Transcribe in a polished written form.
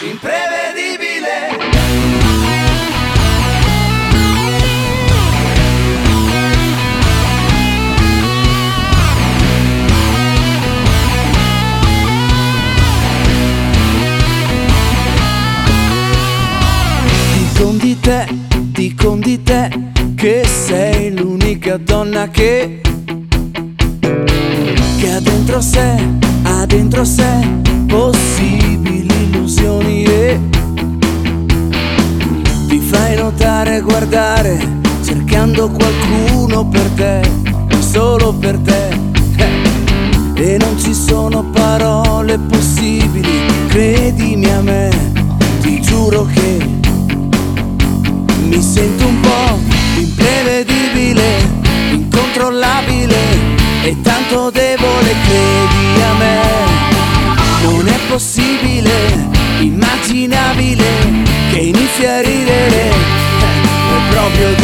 imprevedibile. Dicono di te che sei l'unica donna che ha dentro sé possibili illusioni e ti fai notare, guardare, cercando qualcuno per te, solo per te. E non ci sono parole possibili, credimi a me, ti giuro che mi sento un po' imprevedibile, incontrollabile e tanto debole, credi a me. Non è possibile, immaginabile che inizi a ridere, è proprio